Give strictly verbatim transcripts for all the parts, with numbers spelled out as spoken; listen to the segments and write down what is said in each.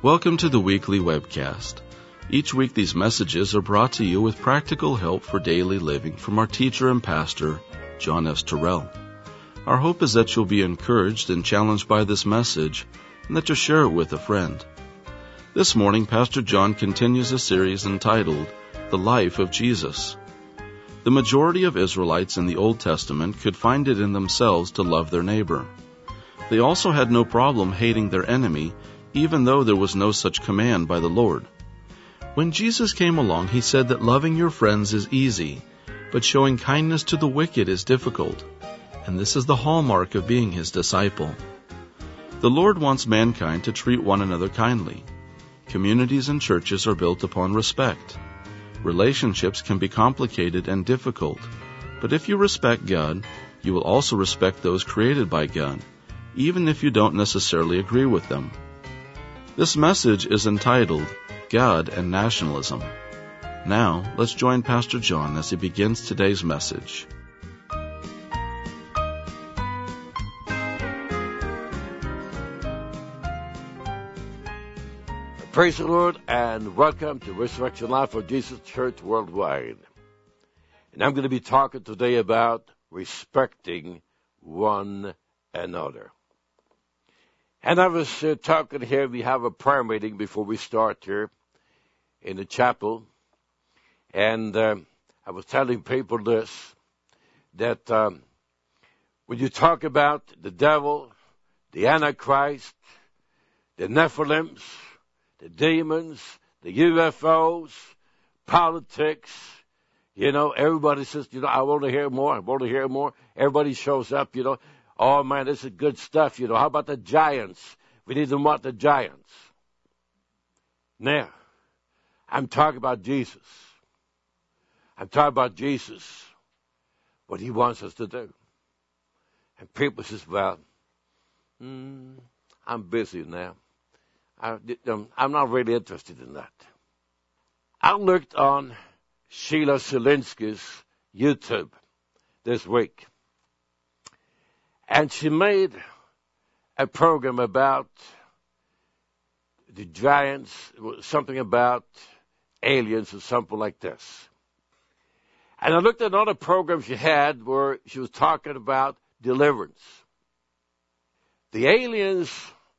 Welcome to the weekly webcast. Each week these messages are brought to you with practical help for daily living from our teacher and pastor, John S. Terrell. Our hope is that you'll be encouraged and challenged by this message and that you'll share it with a friend. This morning, Pastor John continues a series entitled, The Life of Jesus. The majority of Israelites in the Old Testament could find it in themselves to love their neighbor. They also had no problem hating their enemy, even though there was no such command by the Lord. When Jesus came along, he said that loving your friends is easy, but showing kindness to the wicked is difficult, and this is the hallmark of being his disciple. The Lord wants mankind to treat one another kindly. Communities and churches are built upon respect. Relationships can be complicated and difficult, but if you respect God, you will also respect those created by God, even if you don't necessarily agree with them. This message is entitled, God and Nationalism. Now, let's join Pastor John as he begins today's message. Praise the Lord and welcome to Resurrection Life for Jesus Church Worldwide. And I'm going to be talking today about respecting one another. And I was uh, talking here, we have a prayer meeting before we start here in the chapel. And uh, I was telling people this, that um, when you talk about the devil, the Antichrist, the Nephilims, the demons, the U F Os, politics, you know, everybody says, you know, I want to hear more, I want to hear more. Everybody shows up, you know. Oh, man, this is good stuff, you know. How about the giants? We need to want the giants. Now, I'm talking about Jesus. I'm talking about Jesus, what he wants us to do. And people says, well, mm, I'm busy now. I, I'm not really interested in that. I looked on Sheila Zielinski's YouTube this week. And she made a program about the giants, something about aliens or something like this. And I looked at another program she had where she was talking about deliverance. The aliens,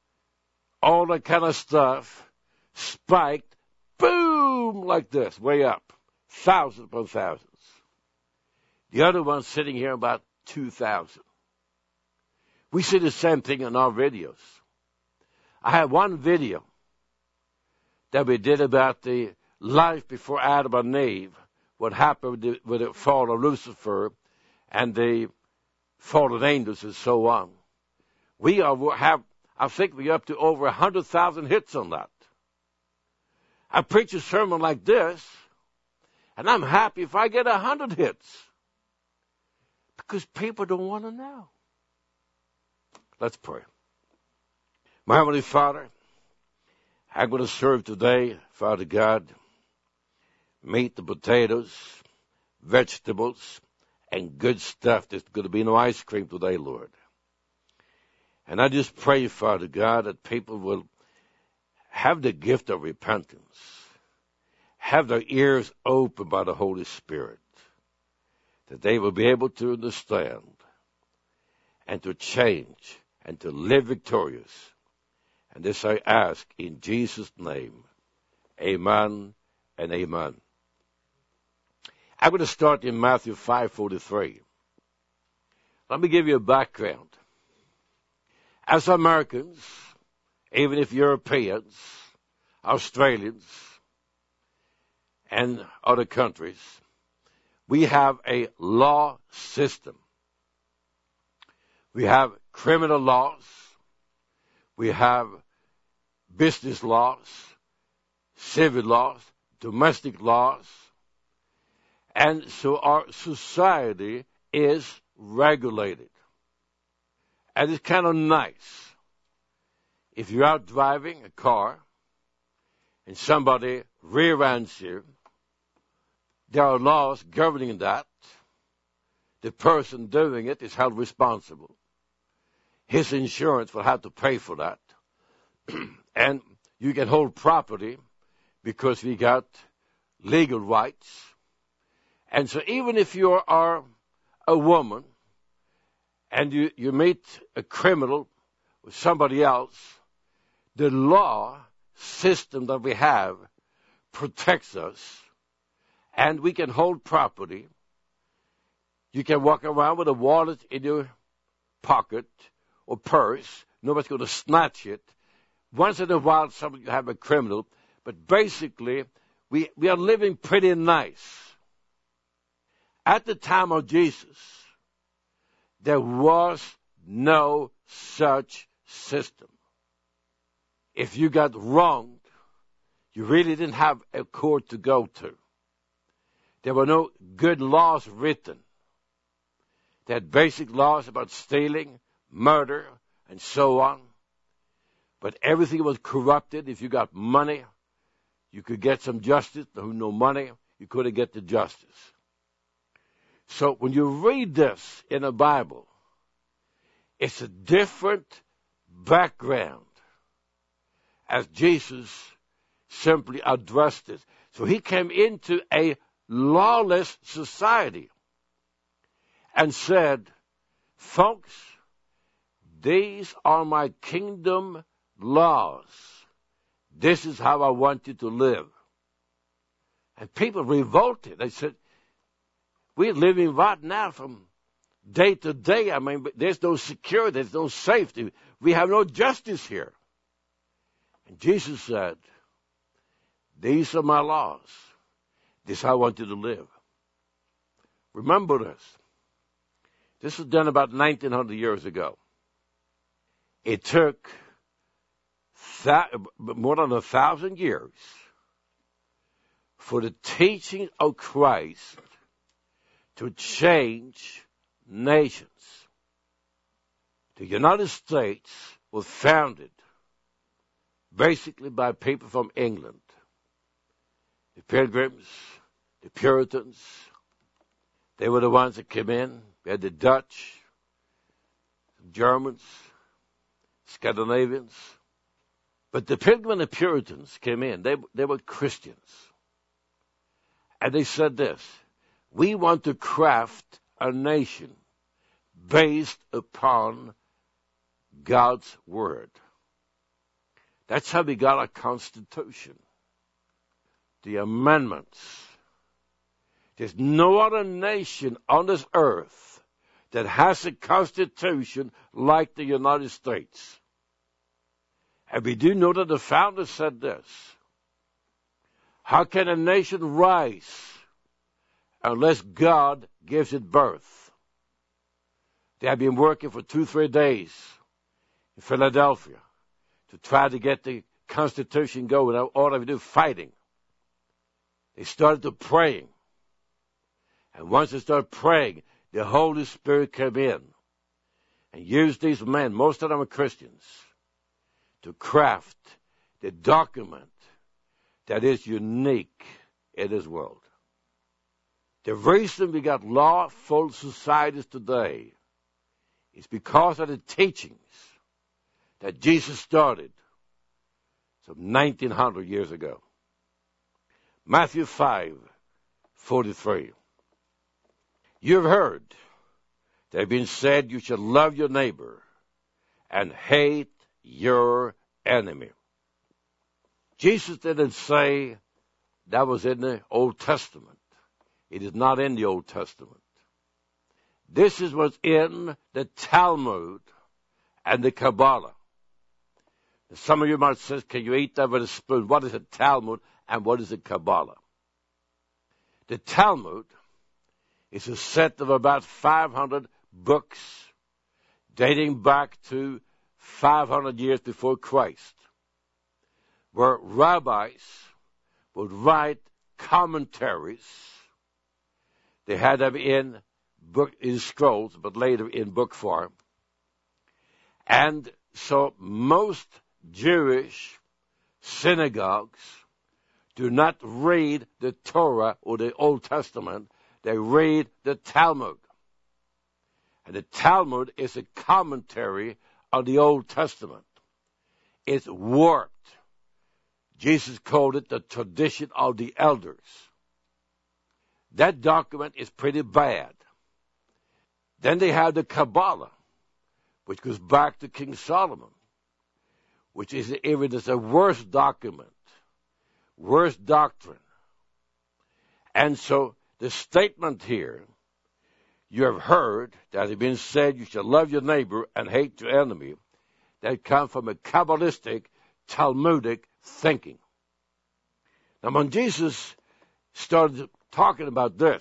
all that kind of stuff, spiked, boom, like this, way up, thousands upon thousands. The other one sitting here about two thousand. We see the same thing in our videos. I have one video that we did about the life before Adam and Eve, what happened with the, with the fall of Lucifer and the fallen angels and so on. We are, have, I think we're up to over one hundred thousand hits on that. I preach a sermon like this, and I'm happy if I get one hundred hits, because people don't want to know. Let's pray. My Heavenly Father, I'm going to serve today, Father God, meat and potatoes, vegetables, and good stuff. There's going to be no ice cream today, Lord. And I just pray, Father God, that people will have the gift of repentance, have their ears open by the Holy Spirit, that they will be able to understand and to change and to live victorious. And this I ask in Jesus' name. Amen and amen. I'm going to start in Matthew five forty-three. Let me give you a background. As Americans, even if Europeans, Australians, and other countries, we have a law system. We have criminal laws. We have business laws, civil laws, domestic laws. And so our society is regulated. And it's kind of nice. If you're out driving a car and somebody rear-ends you, there are laws governing that. The person doing it is held responsible. His insurance will have to pay for that. And You can hold property because we got legal rights. And so even if you are a woman and you, you meet a criminal with somebody else, the law system that we have protects us, and we can hold property. You can walk around with a wallet in your pocket or purse. Nobody's going to snatch it. Once in a while, somebody you have a criminal, but basically, we, we are living pretty nice. At the time of Jesus, there was no such system. If you got wronged, you really didn't have a court to go to. There were no good laws written. They had basic laws about stealing, murder, and so on. But everything was corrupted. If you got money, you could get some justice. Who no money, you couldn't get the justice. So when you read this in the Bible, it's a different background as Jesus simply addressed it. So he came into a lawless society and said, folks, these are my kingdom laws. This is how I want you to live. And people revolted. They said, we're living right now from day to day. I mean, there's no security, there's no safety. We have no justice here. And Jesus said, these are my laws. This is how I want you to live. Remember this. This was done about nineteen hundred years ago. It took th- more than a thousand years for the teaching of Christ to change nations. The United States was founded basically by people from England. The Pilgrims, the Puritans, they were the ones that came in. We had the Dutch, Germans, Scandinavians. But the Pilgrims and the Puritans came in. They, they were Christians. And they said this, we want to craft a nation based upon God's Word. That's how we got our Constitution. The amendments. There's no other nation on this earth that has a Constitution like the United States. And we do know that the founders said this. How can a nation rise unless God gives it birth? They have been working for two, three days in Philadelphia to try to get the Constitution going. All they do, fighting. They started to praying. And once they started praying, the Holy Spirit came in and used these men, most of them are Christians, to craft the document that is unique in this world. The reason we got lawful societies today is because of the teachings that Jesus started some nineteen hundred years ago. Matthew five forty-three. You've heard that it been said you shall love your neighbor and hate your enemy. Jesus didn't say that was in the Old Testament. It is not in the Old Testament. This is what's in the Talmud and the Kabbalah. Some of you might say, can you eat that with a spoon? What is the Talmud and what is the Kabbalah? The Talmud is a set of about five hundred books dating back to five hundred years before Christ, where rabbis would write commentaries. They had them in book in scrolls, but later in book form. And so most Jewish synagogues do not read the Torah or the Old Testament. They read the Talmud. And the Talmud is a commentary on the Old Testament. It's warped. Jesus called it the tradition of the elders. That document is pretty bad. Then they have the Kabbalah, which goes back to King Solomon, which is even is a worse document, worse doctrine. And so the statement here, you have heard that it has been said, you shall love your neighbor and hate your enemy, that comes from a Kabbalistic, Talmudic thinking. Now, when Jesus started talking about this,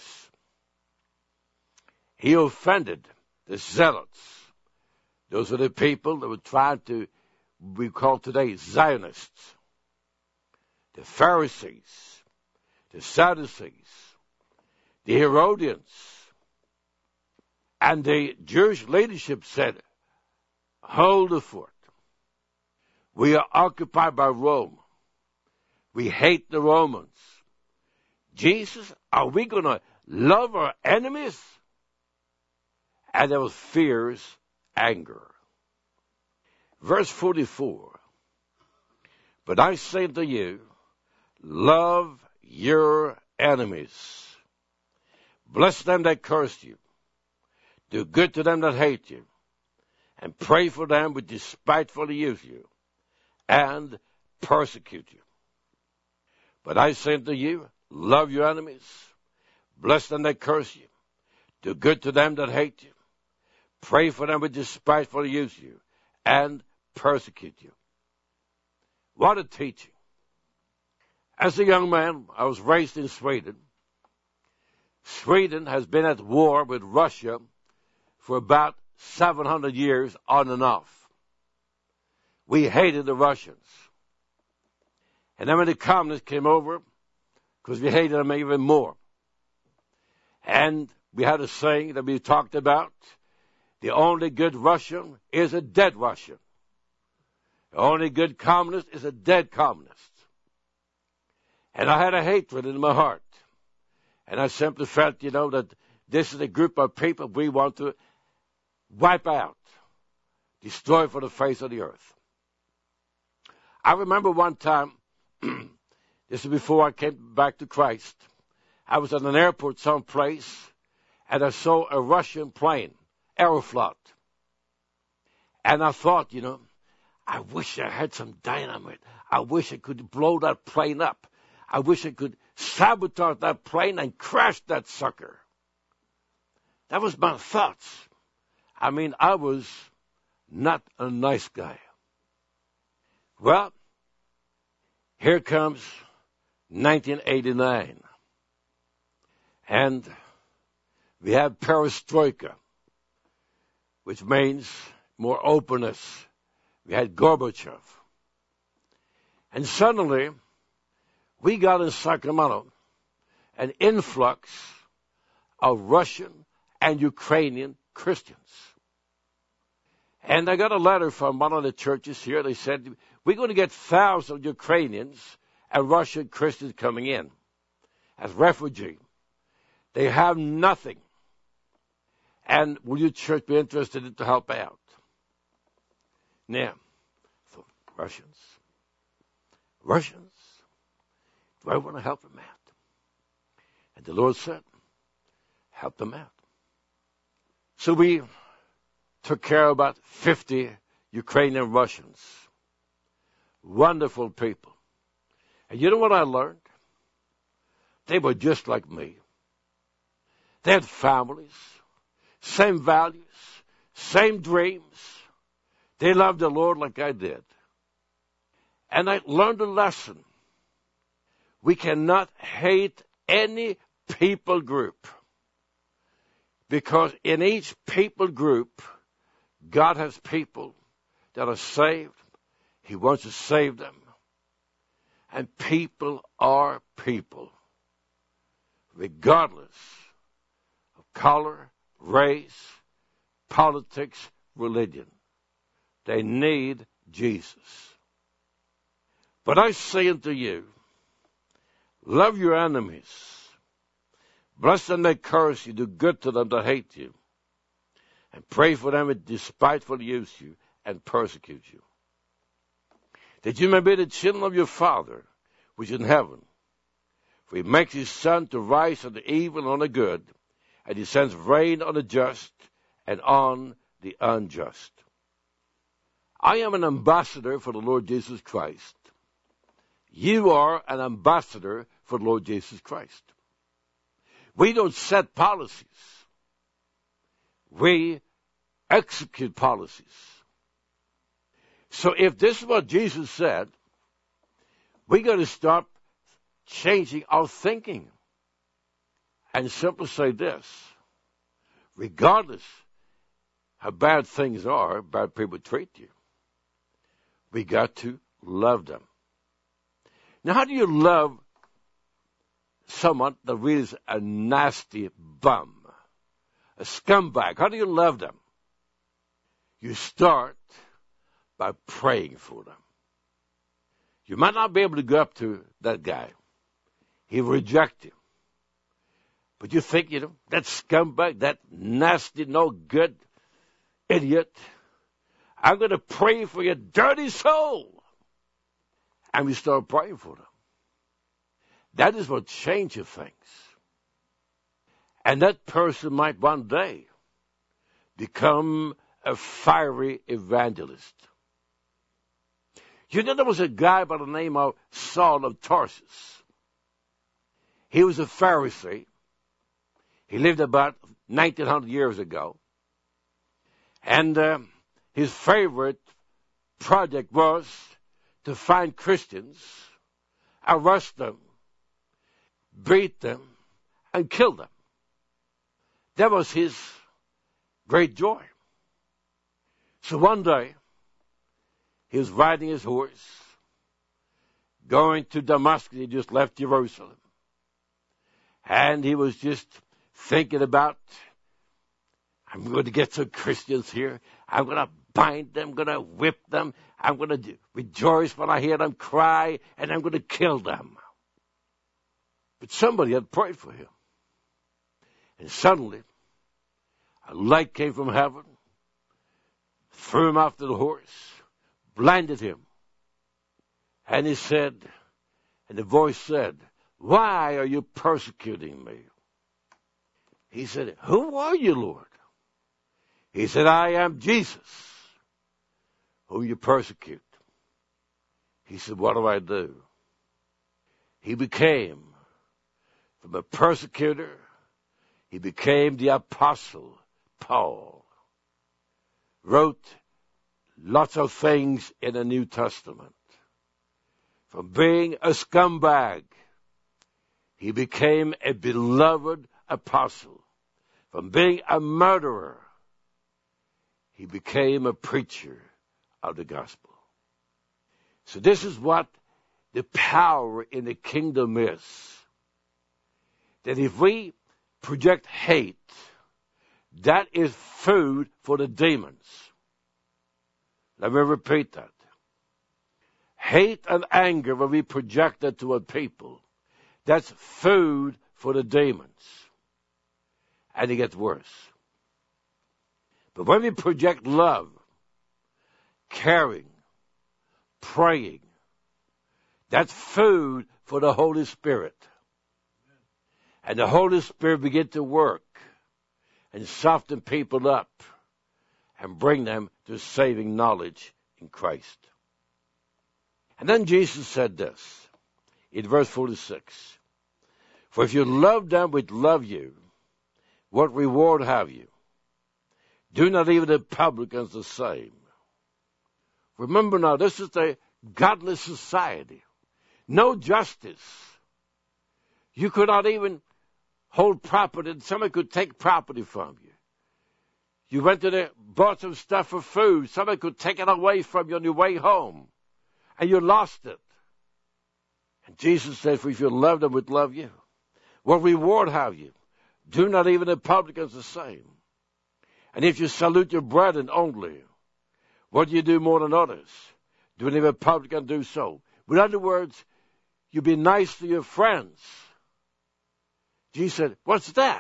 he offended the Zealots. Those are the people that were trying to, we call today Zionists, the Pharisees, the Sadducees, the Herodians. And the Jewish leadership said, hold the fort. We are occupied by Rome. We hate the Romans. Jesus, are we going to love our enemies? And there was fierce anger. Verse forty-four, but I say to you, love your enemies. Bless them that curse you. Do good to them that hate you. And pray for them which despitefully use you and persecute you. But I say to you, love your enemies. Bless them that curse you. Do good to them that hate you. Pray for them which despitefully use you and persecute you. What a teaching. As a young man, I was raised in Sweden. Sweden has been at war with Russia for about seven hundred years on and off. We hated the Russians. And then when the communists came over, because we hated them even more. And we had a saying that we talked about, the only good Russian is a dead Russian. The only good communist is a dead communist. And I had a hatred in my heart. And I simply felt, you know, that this is a group of people we want to wipe out, destroy from the face of the earth. I remember one time, this is before I came back to Christ, I was at an airport someplace, and I saw a Russian plane, Aeroflot. And I thought, you know, I wish I had some dynamite. I wish I could blow that plane up. I wish I could sabotage that plane and crash that sucker. That was my thoughts. I mean, I was not a nice guy. Well, here comes nineteen eighty-nine. And we have perestroika, which means more openness. We had Gorbachev. And suddenly, we got in Sacramento an influx of Russian and Ukrainian Christians. And I got a letter from one of the churches here. They said, we're going to get thousands of Ukrainians and Russian Christians coming in as refugees. They have nothing. And will your church be interested in to help out? Now, so Russians, Russians, do I want to help them out? And the Lord said, help them out. So we took care of about fifty Ukrainian Russians. Wonderful people. And you know what I learned? They were just like me. They had families, same values, same dreams. They loved the Lord like I did. And I learned a lesson. We cannot hate any people group, because in each people group, God has people that are saved. He wants to save them. And people are people, regardless of color, race, politics, religion. They need Jesus. But I say unto you, love your enemies. Bless them that curse you. Do good to them that hate you. And pray for them that despitefully use you and persecute you. that you may be the children of your Father, which is in heaven. For he makes his sun to rise on the evil and on the good, and he sends rain on the just and on the unjust. I am an ambassador for the Lord Jesus Christ. You are an ambassador for the Lord Jesus Christ. We don't set policies. We execute policies. So if this is what Jesus said, we got to start changing our thinking and simply say this: regardless how bad things are, bad people treat you, we got to love them. Now, how do you love someone that really is a nasty bum, a scumbag? How do you love them? You start by praying for them. You might not be able to go up to that guy. He reject you. But you think, you know, that scumbag, that nasty, no good idiot, I'm going to pray for your dirty soul. And we start praying for them. That is what changes things. And that person might one day become a fiery evangelist. You know, there was a guy by the name of Saul of Tarsus. He was a Pharisee. He lived about nineteen hundred years ago. And uh, his favorite project was to find Christians, arrest them, beat them, and kill them. That was his great joy. So one day, he was riding his horse, going to Damascus. He just left Jerusalem. And he was just thinking about, I'm going to get some Christians here. I'm going to bind them, I'm going to whip them. I'm going to rejoice when I hear them cry, and I'm going to kill them. But somebody had prayed for him. And suddenly, a light came from heaven, threw him off the horse, blinded him. And he said, and the voice said, why are you persecuting me? He said, who are you, Lord? He said, I am Jesus, whom you persecute. He said, what do I do? He became, from a persecutor, he became the apostle Paul. Wrote lots of things in the New Testament. From being a scumbag, he became a beloved apostle. From being a murderer, he became a preacher of the gospel. So this is what the power in the kingdom is. That if we project hate, that is food for the demons. Let me repeat that. Hate and anger, when we project that to a people, that's food for the demons. And it gets worse. But when we project love, caring, praying, that's food for the Holy Spirit. And the Holy Spirit begins to work and soften people up and bring them to saving knowledge in Christ. And then Jesus said this in verse forty-six. For if you love them which love you, what reward have you? Do not even the publicans the same? Remember now, this is a godless society. No justice. You could not even hold property, and somebody could take property from you. You went to the, bought some stuff for food, somebody could take it away from you on your way home, and you lost it. And Jesus said, for if you love them, would love you. What reward have you? Do not even the publicans the same? And if you salute your brethren only, what do you do more than others? Do any publican do so? In other words, you be nice to your friends. Jesus said, what's that?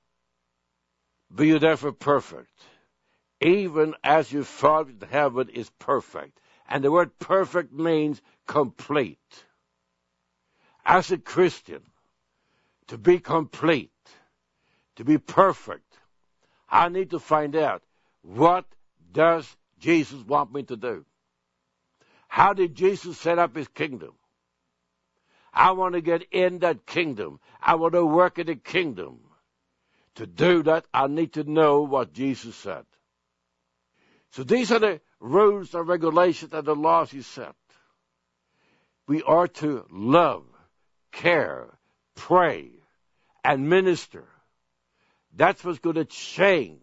Be you therefore perfect, even as your Father in heaven is perfect. And the word perfect means complete. As a Christian, to be complete, to be perfect, I need to find out, what does Jesus want me to do? How did Jesus set up his kingdom? I want to get in that kingdom. I want to work in the kingdom. To do that, I need to know what Jesus said. So these are the rules and regulations and the laws he set. We are to love, care, pray, and minister. That's what's going to change.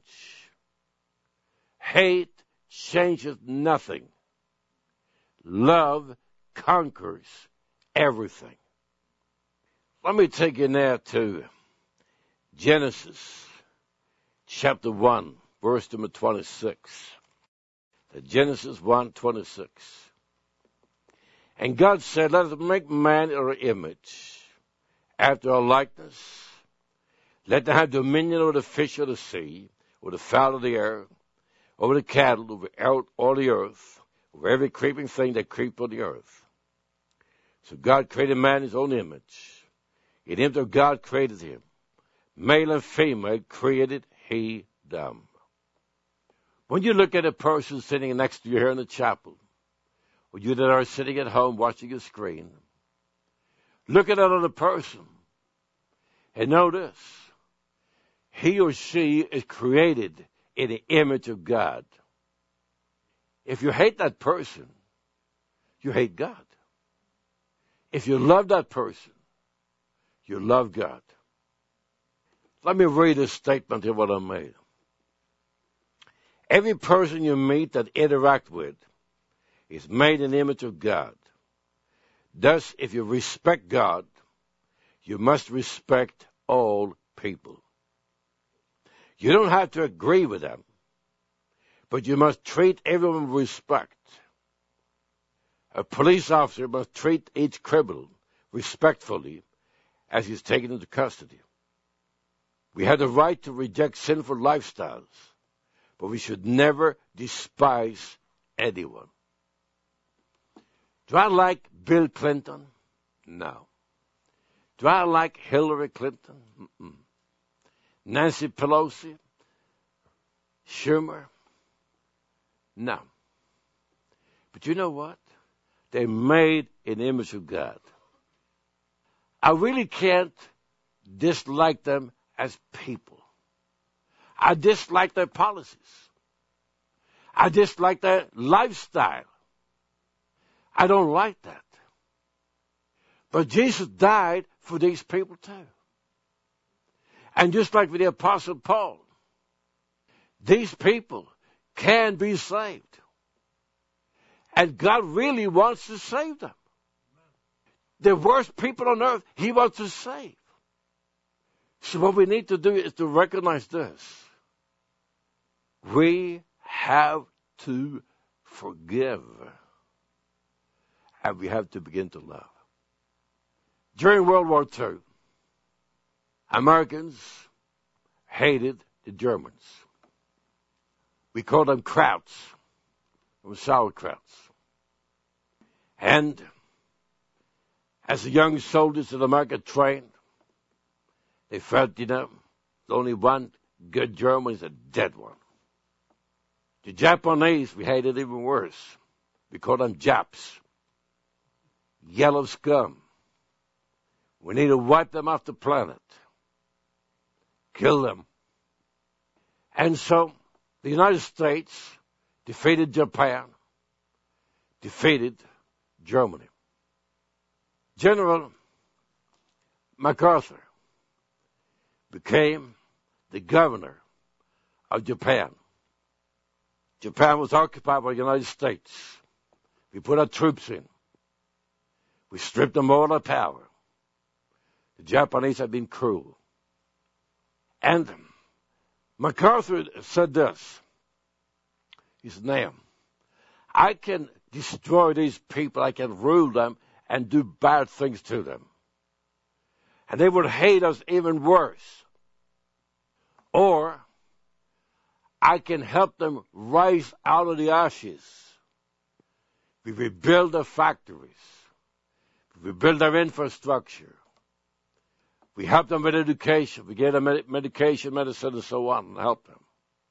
Hate changes nothing. Love conquers everything. Let me take you now to Genesis chapter one, verse number twenty-six. Genesis one, twenty-six. And God said, let us make man in our image, after our likeness. Let them have dominion over the fish of the sea, over the fowl of the air, over the cattle, over all the earth, over every creeping thing that creeps on the earth. So God created man in his own image. In the image of God created him. Male and female created he them. When you look at a person sitting next to you here in the chapel, or you that are sitting at home watching a screen, look at that other person and know this. He or she is created in the image of God. If you hate that person, you hate God. If you love that person, you love God. Let me read a statement of what I made. Every person you meet that interact with is made in the image of God. Thus, if you respect God, you must respect all people. You don't have to agree with them, but you must treat everyone with respect. A police officer must treat each criminal respectfully as he's taken into custody. We have the right to reject sinful lifestyles, but we should never despise anyone. Do I like Bill Clinton? No. Do I like Hillary Clinton? Mm-mm. Nancy Pelosi? Schumer? No. But you know what? They made an image of God. I really can't dislike them as people. I dislike their policies. I dislike their lifestyle. I don't like that. But Jesus died for these people too. And just like with the Apostle Paul, these people can be saved. And God really wants to save them. The worst people on earth, He wants to save. So what we need to do is to recognize this. We have to forgive. And we have to begin to love. During World War Two, Americans hated the Germans. We called them Krauts. It was sauerkrauts. And as the young soldiers in America trained, they felt, you know, the only one good German is a dead one. The Japanese, we hated even worse. We called them Japs. Yellow scum. We need to wipe them off the planet. Kill them. And so the United States defeated Japan, defeated Germany. General MacArthur became the governor of Japan. Japan was occupied by the United States. We put our troops in. We stripped them all of power. The Japanese had been cruel. And MacArthur said this. He said, now, I can destroy these people, I can rule them and do bad things to them. And they would hate us even worse. Or I can help them rise out of the ashes. We rebuild the factories. We rebuild our infrastructure. We help them with education. We get them med- medication, medicine, and so on, and help them.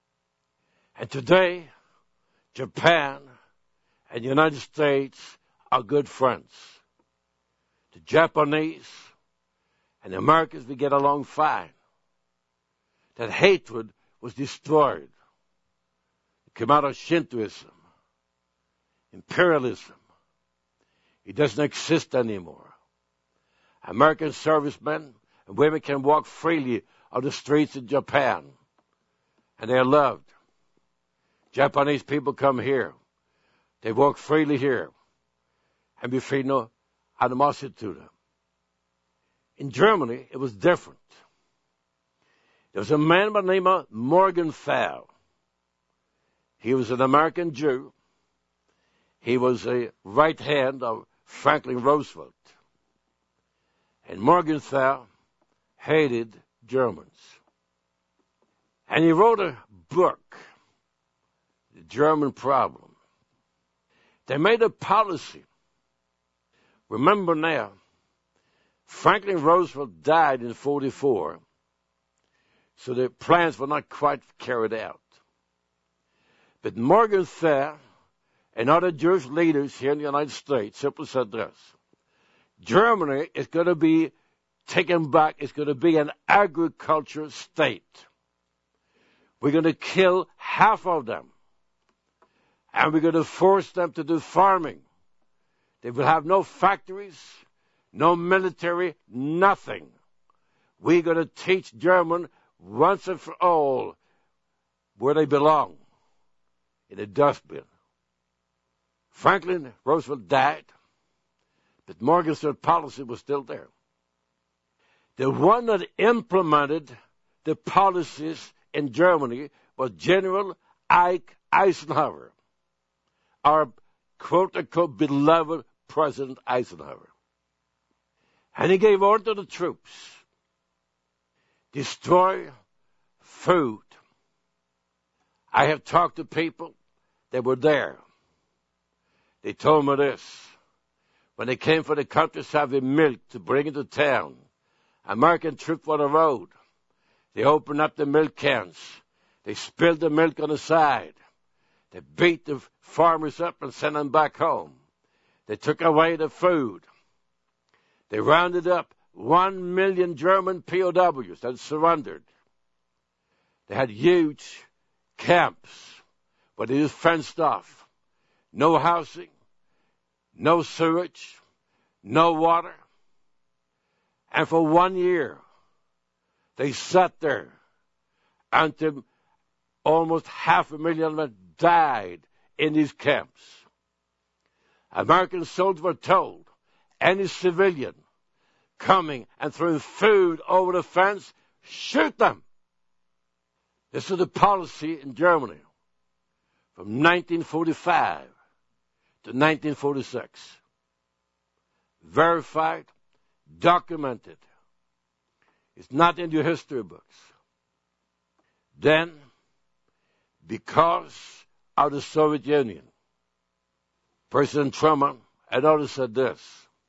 And today, Japan and the United States are good friends. The Japanese and the Americans, we get along fine. That hatred was destroyed. It came out of Shintoism, imperialism. It doesn't exist anymore. American servicemen and women can walk freely on the streets in Japan, and they're loved. Japanese people come here. They walk freely here, and we feel no animosity to them. In Germany, it was different. There was a man by the name of Morgenthau. He was an American Jew. He was a right hand of Franklin Roosevelt. And Morgenthau hated Germans. And he wrote a book, The German Problem. They made a policy. Remember now, Franklin Roosevelt died in forty-four, so the plans were not quite carried out. But Morgenthau and other Jewish leaders here in the United States simply said this: Germany is going to be taken back. It's going to be an agriculture state. We're going to kill half of them, and we're going to force them to do farming. They will have no factories, no military, nothing. We're going to teach German once and for all where they belong, in a dustbin. Franklin Roosevelt died, but Morgenthau's policy was still there. The one that implemented the policies in Germany was General Ike Eisenhower, our quote-unquote beloved President Eisenhower. And he gave order to the troops: destroy food. I have talked to people that were there. They told me this: when they came from the countryside with milk to bring into town, American troops on the road, they opened up the milk cans. They spilled the milk on the side. They beat the farmers up and sent them back home. They took away the food. They rounded up one million German P O Ws that surrendered. They had huge camps where they just fenced off. No housing, no sewage, no water. And for one year, they sat there until almost half a million men died in these camps. American soldiers were told, any civilian coming and throwing food over the fence, shoot them. This is the policy in Germany from nineteen forty-five to nineteen forty-six. Verified, documented. It's not in your history books. Then, because of the Soviet Union, President Truman and others said this: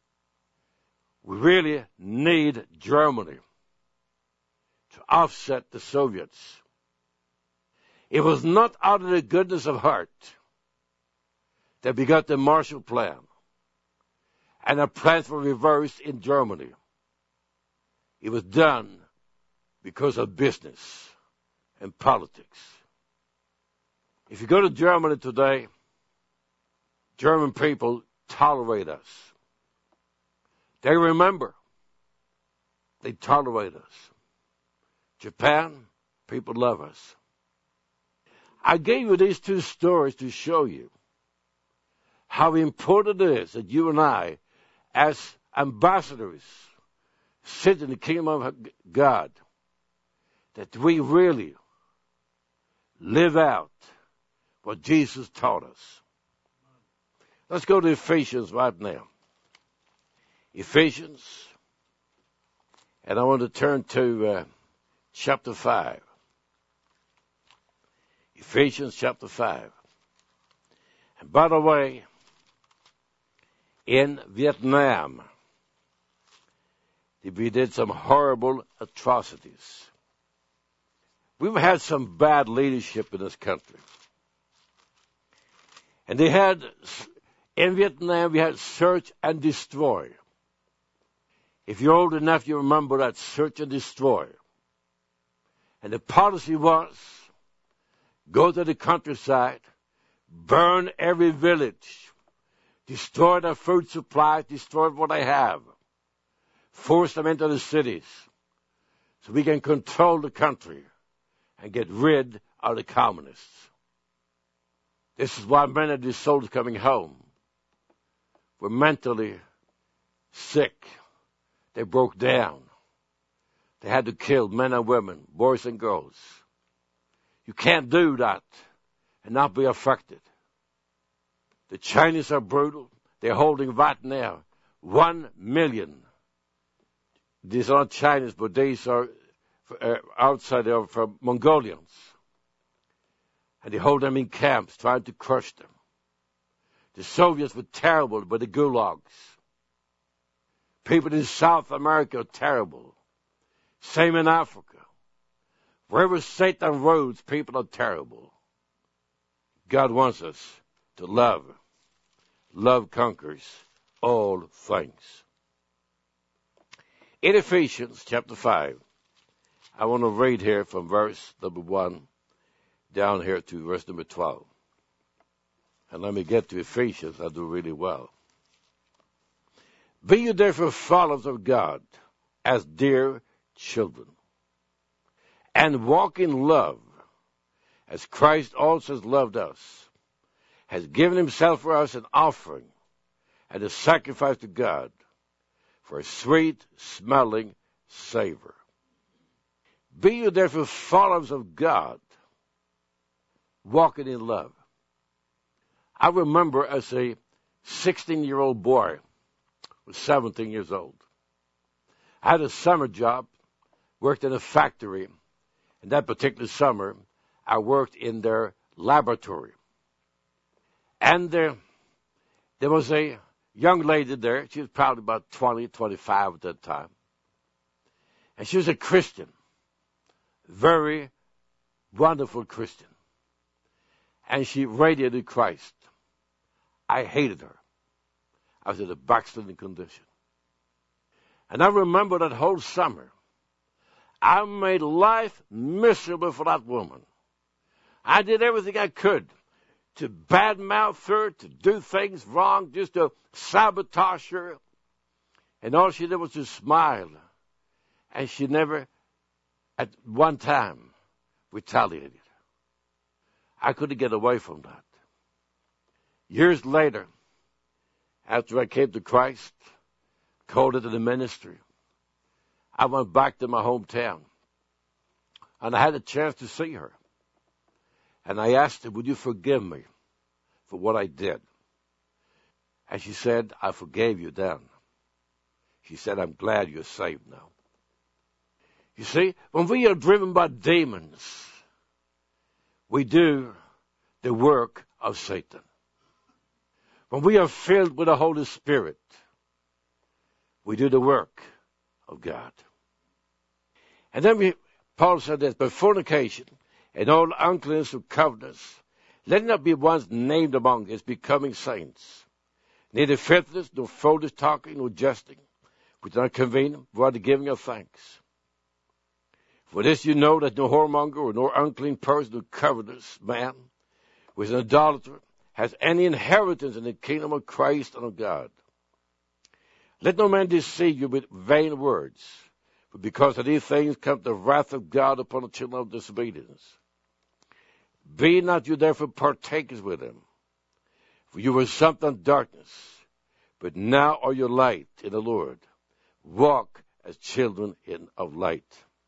we really need Germany to offset the Soviets. It was not out of the goodness of heart that we got the Marshall Plan, and the plans were reversed in Germany. It was done because of business and politics. If you go to Germany today, German people tolerate us. They remember. They tolerate us. Japan, people love us. I gave you these two stories to show you how important it is that you and I, as ambassadors, sit in the kingdom of God, that we really live out what Jesus taught us. Let's go to Ephesians right now. Ephesians, and I want to turn to uh, chapter five. Ephesians chapter five. And by the way, in Vietnam, we did some horrible atrocities. We've had some bad leadership in this country. And they had, in Vietnam, we had search and destroy. If you're old enough, you remember that search and destroy. And the policy was, go to the countryside, burn every village, destroy their food supplies, destroy what they have, force them into the cities so we can control the country and get rid of the communists. This is why many of these soldiers coming home were mentally sick. They broke down. They had to kill men and women, boys and girls. You can't do that and not be affected. The Chinese are brutal. They're holding right now one million. These are not Chinese, but these are uh, outside of uh, Mongolians. And they hold them in camps, trying to crush them. The Soviets were terrible with the gulags. People in South America are terrible. Same in Africa. Wherever Satan rules, people are terrible. God wants us to love. Love conquers all things. In Ephesians chapter five, I want to read here from verse number one down here to verse number twelve. And let me get to Ephesians. I do really well. Be you therefore followers of God as dear children, and walk in love, as Christ also has loved us, has given himself for us an offering and a sacrifice to God for a sweet-smelling savor. Be you therefore followers of God, walking in love. I remember as a sixteen-year-old boy, was seventeen years old. I had a summer job, worked in a factory. In that particular summer, I worked in their laboratory. And there, there was a young lady there. She was probably about twenty, twenty-five at that time. And she was a Christian. Very wonderful Christian. And she radiated Christ. I hated her. I was in a backsliding condition. And I remember that whole summer, I made life miserable for that woman. I did everything I could to badmouth her, to do things wrong, just to sabotage her. And all she did was to smile. And she never, at one time, retaliated. I couldn't get away from that. Years later, after I came to Christ, called into the ministry, I went back to my hometown. And I had a chance to see her. And I asked her, would you forgive me for what I did? And she said, I forgave you then. She said, I'm glad you're saved now. You see, when we are driven by demons, we do the work of Satan. When we are filled with the Holy Spirit, we do the work of God. And then we, Paul said this, but fornication and all uncleanness of covetousness, let not be once named among us, becoming saints. Neither filthiness, nor foolish talking, nor jesting, which are not convenient, rather giving of thanks. For this you know that no whoremonger or no unclean person or covetous man, who is an idolater, has any inheritance in the kingdom of Christ and of God. Let no man deceive you with vain words, for because of these things comes the wrath of God upon the children of disobedience. Be not you therefore partakers with them, for you were something in darkness, but now are you light in the Lord. Walk as children in, of light.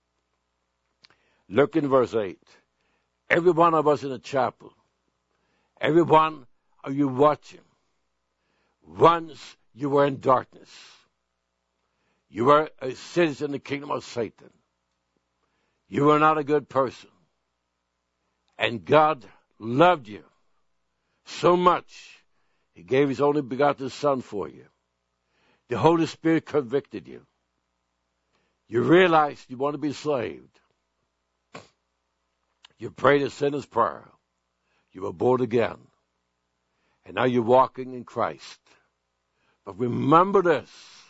Look in verse eight. Every one of us in the chapel, every one of you watching, once you were in darkness. You were a citizen in the kingdom of Satan. You were not a good person. And God loved you so much, He gave his only begotten Son for you. The Holy Spirit convicted you. You realized you want to be saved. You prayed a sinner's prayer. You were born again. And now you're walking in Christ. But remember this.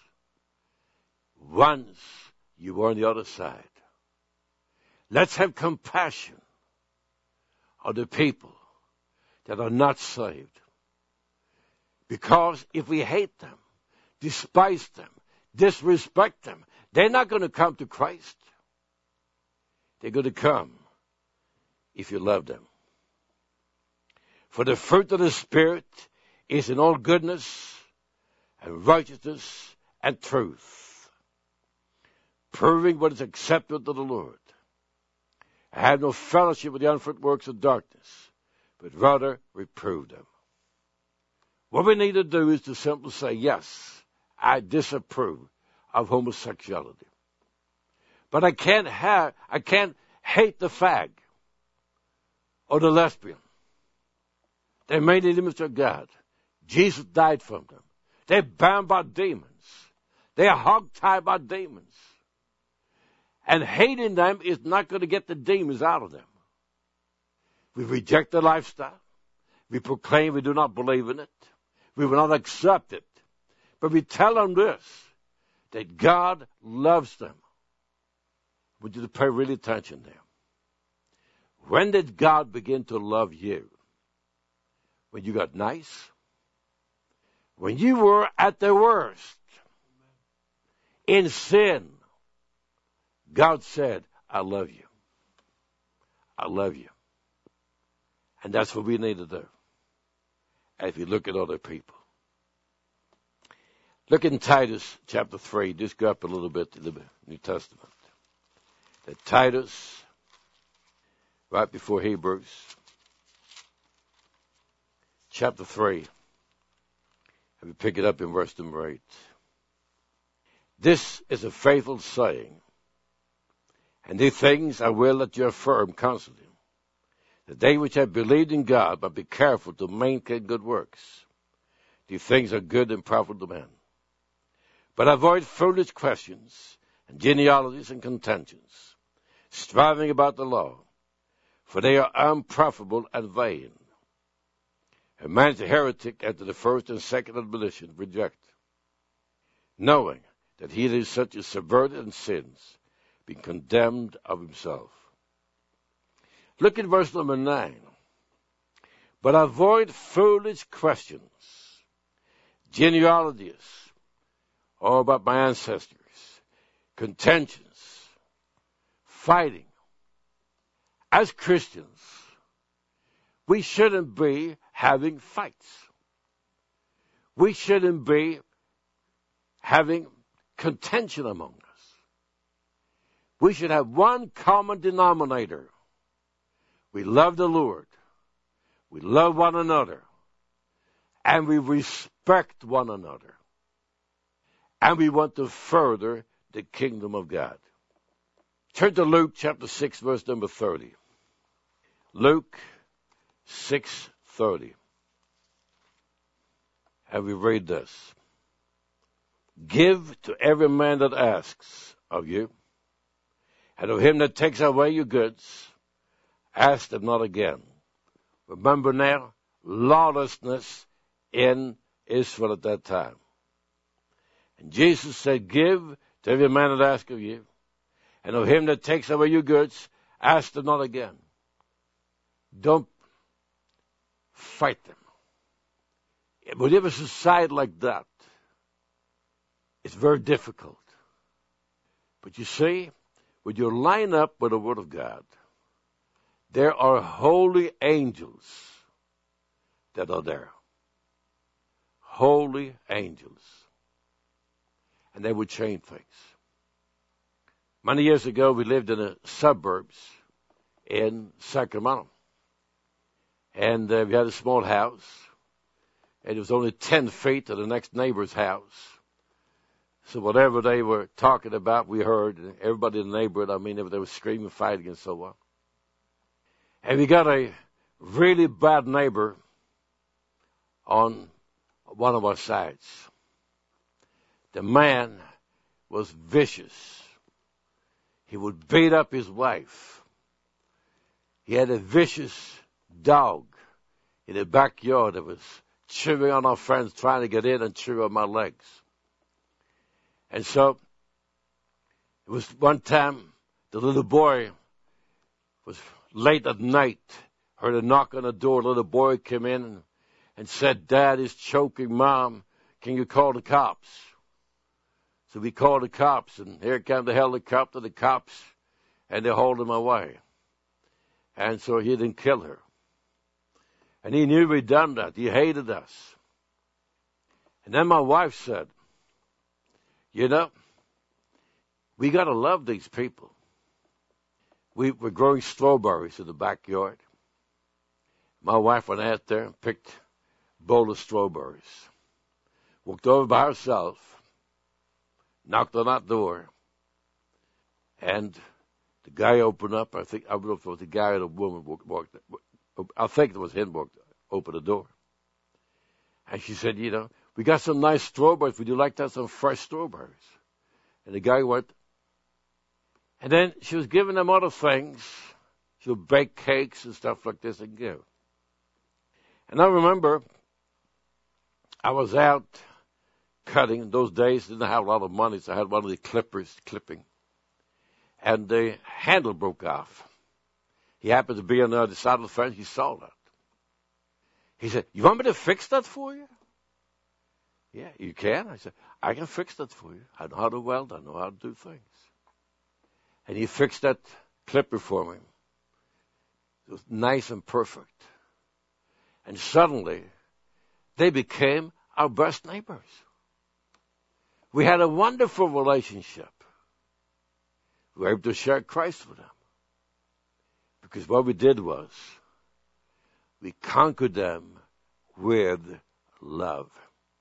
Once you were on the other side. Let's have compassion on the people that are not saved. Because if we hate them, despise them, disrespect them, they're not going to come to Christ. They're going to come if you love them. For the fruit of the Spirit is in all goodness and righteousness and truth, proving what is acceptable to the Lord. I have no fellowship with the unfruitful works of darkness, but rather reprove them. What we need to do is to simply say, yes, I disapprove of homosexuality. But I can't have, I can't hate the fag or the lesbian. They made in the image of God. Jesus died for them. They're bound by demons. They are hog-tied by demons. And hating them is not going to get the demons out of them. We reject the lifestyle. We proclaim we do not believe in it. We will not accept it. But we tell them this, that God loves them. I want you to pay really attention there. When did God begin to love you? When you got nice? When you were at the worst, in sin, God said, I love you. I love you. And that's what we need to do as we look at other people. Look in Titus chapter three. Just go up a little bit to the New Testament. That Titus, right before Hebrews, chapter three. And we pick it up in verse number eight. This is a faithful saying, and these things I will that you affirm constantly, that they which have believed in God but be careful to maintain good works. These things are good and profitable to men. But avoid foolish questions and genealogies and contentions, striving about the law, for they are unprofitable and vain. A man is a heretic after the first and second admonition reject, knowing that he that is such is subverted and sins, being condemned of himself. Look at verse number nine. But avoid foolish questions, genealogies, all about my ancestors, contentions, fighting. As Christians, we shouldn't be having fights. We shouldn't be having contention among us. We should have one common denominator. We love the Lord. We love one another. And we respect one another. And we want to further the kingdom of God. Turn to Luke chapter six, verse number thirty. Luke six thirty. And we read this. Give to every man that asks of you, and of him that takes away your goods, ask them not again. Remember now, lawlessness in Israel at that time. And Jesus said, give to every man that asks of you, and of him that takes away your goods, ask them not again. Don't fight them. When you have a society like that, it's very difficult. But you see, when you line up with the Word of God, there are holy angels that are there. Holy angels. And they would change things. Many years ago, we lived in the suburbs in Sacramento. And uh, we had a small house. And it was only ten feet to the next neighbor's house. So whatever they were talking about, we heard. Everybody in the neighborhood, I mean, they were screaming, fighting, and so on. And we got a really bad neighbor on one of our sites. The man was vicious. He would beat up his wife. He had a vicious dog in the backyard that was chewing on our friends, trying to get in and chew on my legs. And so, it was one time, the little boy was late at night, heard a knock on the door. The little boy came in and, and said, "Dad is choking Mom. Can you call the cops?" So we called the cops, and here came the helicopter, the cops, and they hauled him away. And so he didn't kill her. And he knew we'd done that. He hated us. And then my wife said, "You know, we got to love these people." We were growing strawberries in the backyard. My wife went out there and picked a bowl of strawberries. Walked over by herself, knocked on that door, and the guy opened up. I think, I don't know if it was the guy or the woman walked, walked I think it was him walked, opened the door. And she said, "You know, we got some nice strawberries. Would you like to have some fresh strawberries?" And the guy went. And then she was giving them other things. She would bake cakes and stuff like this and give. And I remember I was out cutting. In those days, didn't have a lot of money, so I had one of the clippers clipping. And the handle broke off. He happened to be on the other side of the fence. He saw that. He said, "You want me to fix that for you?" "Yeah, you can." I said, "I can fix that for you. I know how to weld. I know how to do things." And he fixed that clipper for me. It was nice and perfect. And suddenly, they became our best neighbors. We had a wonderful relationship. We were able to share Christ with them. Because what we did was, we conquered them with love.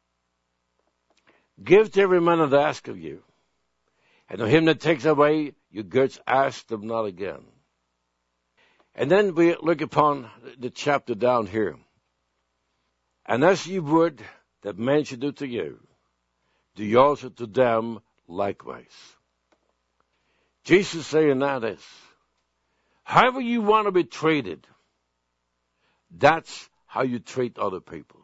Give to every man that asks of you. And of him that takes away your goods, ask them not again. And then we look upon the chapter down here. And as you would that men should do to you, do you also to them likewise. Jesus saying that is, however you want to be treated, that's how you treat other people.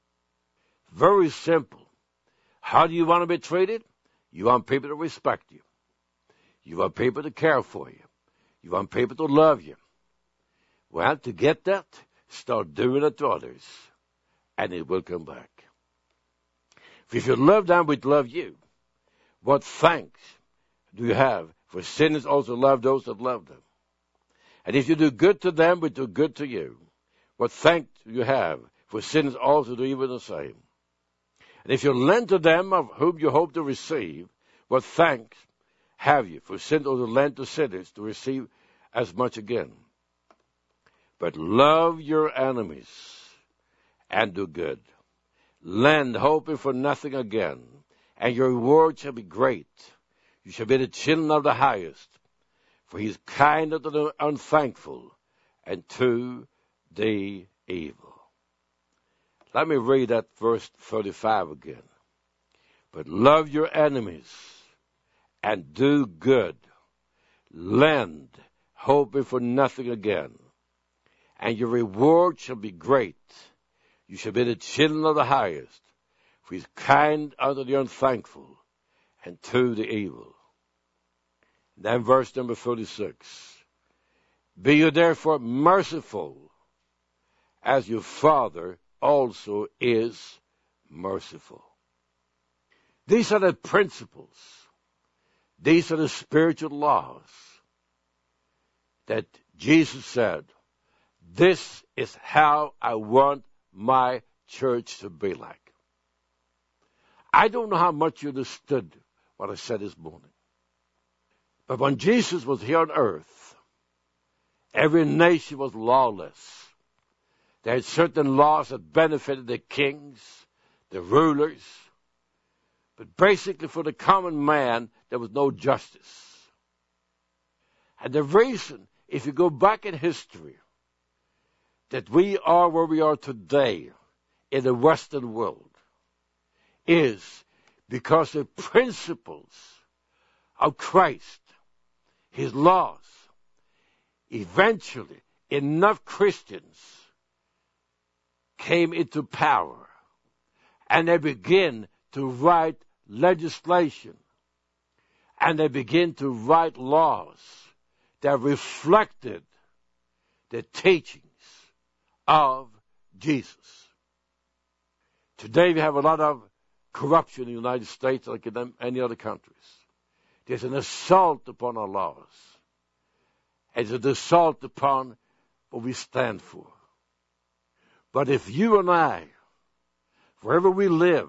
Very simple. How do you want to be treated? You want people to respect you. You want people to care for you. You want people to love you. Well, to get that, start doing it to others, and it will come back. If you love them, we love you. What thanks do you have? For sinners also love those that love them. And if you do good to them, we do good to you. What thanks do you have? For sinners also do even the same. And if you lend to them of whom you hope to receive, what thanks have you? For sinners also lend to sinners to receive as much again. But love your enemies and do good. Lend, hoping for nothing again, and your reward shall be great. You shall be the children of the highest, for he is kind to the unthankful and to the evil. Let me read that verse thirty-five again. But love your enemies and do good. Lend, hoping for nothing again, and your reward shall be great. You shall be the children of the highest, for he is kind unto the unthankful and to the evil. Then verse number thirty-six. Be you therefore merciful, as your Father also is merciful. These are the principles. These are the spiritual laws that Jesus said, this is how I want my church to be like. I don't know how much you understood what I said this morning. But when Jesus was here on earth, every nation was lawless. They had certain laws that benefited the kings, the rulers. But basically for the common man, there was no justice. And the reason, if you go back in history, that we are where we are today in the Western world, is because the principles of Christ, His laws, eventually enough Christians came into power and they began to write legislation and they began to write laws that reflected the teachings of Jesus. Today we have a lot of corruption in the United States like in any other countries. There's an assault upon our laws. It's an assault upon what we stand for. But if you and I, wherever we live,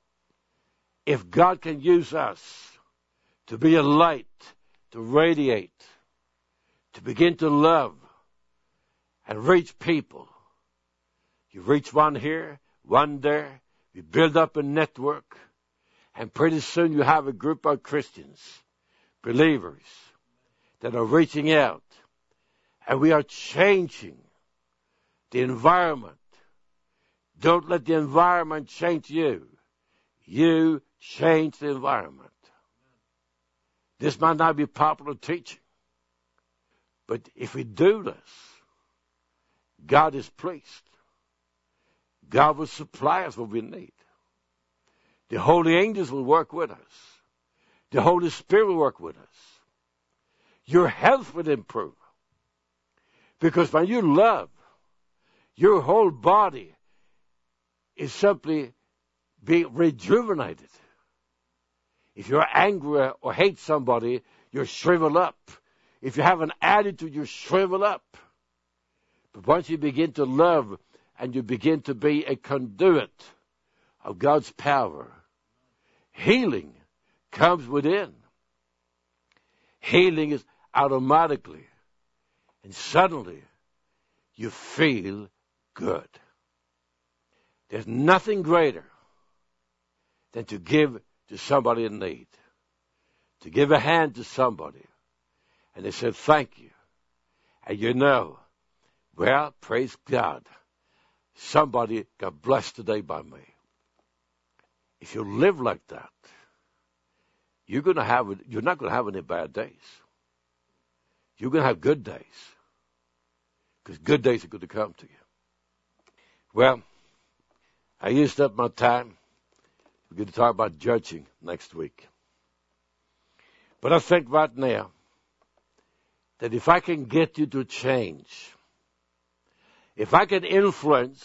if God can use us to be a light, to radiate, to begin to love and reach people, you reach one here, one there, you build up a network, and pretty soon you have a group of Christians, believers, that are reaching out, and we are changing the environment. Don't let the environment change you. You change the environment. This might not be popular teaching, but if we do this, God is pleased. God will supply us what we need. The holy angels will work with us. The Holy Spirit will work with us. Your health will improve. Because when you love, your whole body is simply being rejuvenated. If you're angry or hate somebody, you shrivel up. If you have an attitude, you shrivel up. But once you begin to love and you begin to be a conduit of God's power, healing comes within. Healing is automatically, and suddenly you feel good. There's nothing greater than to give to somebody in need, to give a hand to somebody, and they say thank you. And you know, well, praise God, somebody got blessed today by me. If you live like that, you're going to have you're not going to have any bad days. You're going to have good days, because good days are going to come to you. Well, I used up my time. We're going to talk about judging next week. But I think right now that if I can get you to change, if I can influence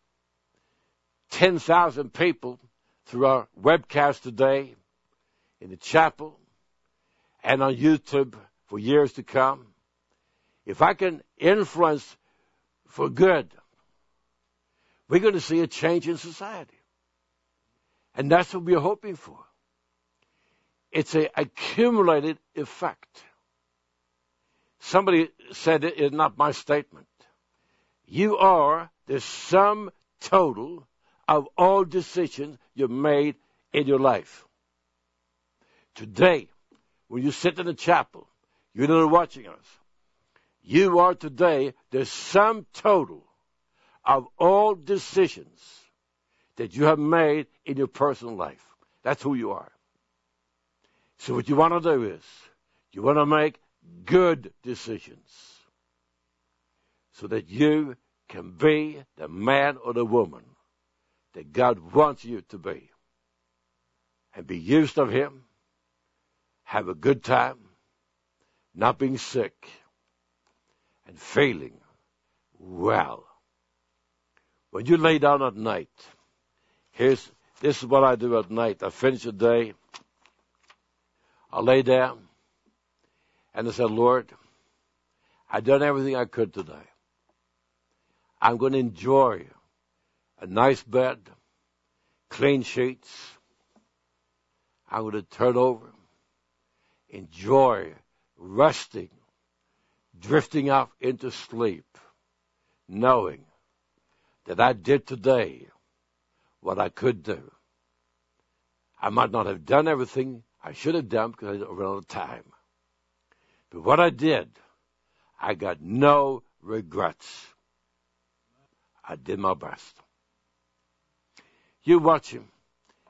ten thousand people through our webcast today, in the chapel, and on YouTube for years to come, if I can influence for good, we're going to see a change in society. And that's what we're hoping for. It's an accumulated effect. Somebody said it is not my statement. You are the sum total of all decisions you made in your life. Today, when you sit in the chapel, you're not watching us. You are today the sum total of all decisions that you have made in your personal life. That's who you are. So what you want to do is, you want to make good decisions so that you can be the man or the woman that God wants you to be, and be used of Him, have a good time, not being sick, and feeling well. When you lay down at night, here's this is what I do at night. I finish the day, I lay down, and I said, Lord, I've done everything I could today. I'm going to enjoy a nice bed, clean sheets. I'm going to turn over, enjoy resting, drifting off into sleep, knowing that I did today what I could do. I might not have done everything I should have done because I ran out of time. But what I did, I got no regrets. I did my best. You watch him.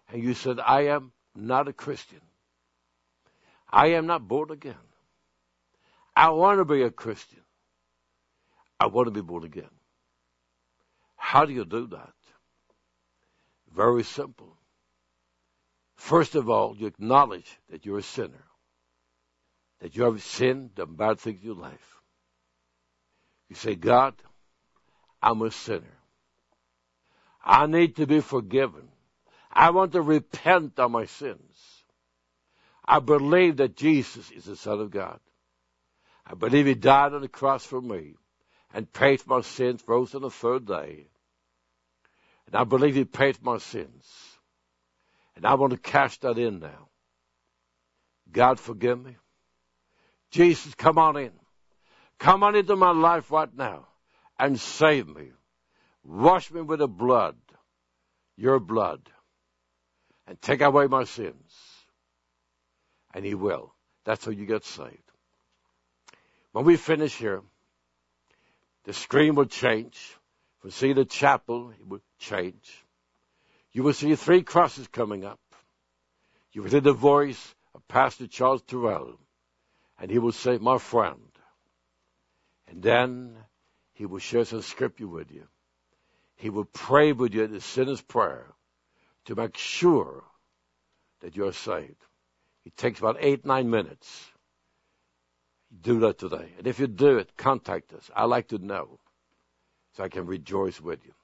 and you said, I am not a Christian. I am not born again. I want to be a Christian. I want to be born again. How do you do that? Very simple. First of all, you acknowledge that you're a sinner, that you have sinned, done bad things in your life. You say, God, I'm a sinner. I need to be forgiven. I want to repent of my sins. I believe that Jesus is the Son of God. I believe He died on the cross for me and paid for my sins, rose on the third day. And I believe He paid for my sins. And I want to cash that in now. God, forgive me. Jesus, come on in. Come on into my life right now and save me. Wash me with the blood, your blood, and take away my sins. And He will. That's how you get saved. When we finish here, the screen will change. From Cedar Chapel, it will change. You will see three crosses coming up. You will hear the voice of Pastor Charles Terrell, and he will say, my friend. And then he will share some scripture with you. He will pray with you the sinner's prayer to make sure that you are saved. It takes about eight, nine minutes. Do that today. And if you do it, contact us. I like to know so I can rejoice with you.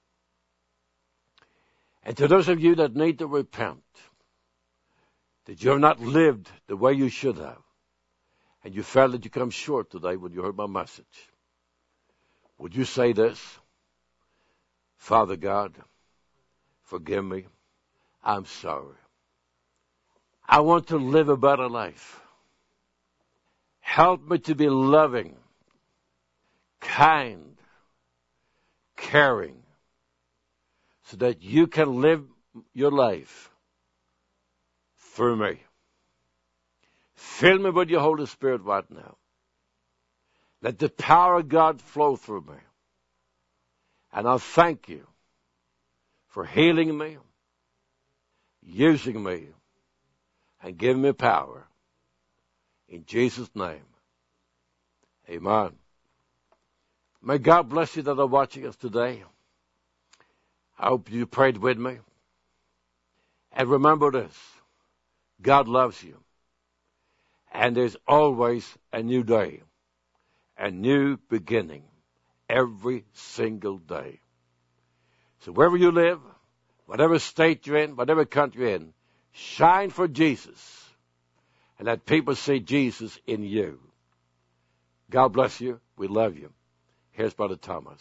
And to those of you that need to repent, that you have not lived the way you should have, and you felt that you come short today when you heard my message, would you say this? Father God, forgive me. I'm sorry. I want to live a better life. Help me to be loving, kind, caring, so that you can live your life through me. Fill me with your Holy Spirit right now. Let the power of God flow through me. And I thank you for healing me, using me, and giving me power. In Jesus' name, amen. May God bless you that are watching us today. I hope you prayed with me. And remember this, God loves you. And there's always a new day, a new beginning, every single day. So wherever you live, whatever state you're in, whatever country you're in, shine for Jesus. And let people see Jesus in you. God bless you. We love you. Here's Brother Thomas.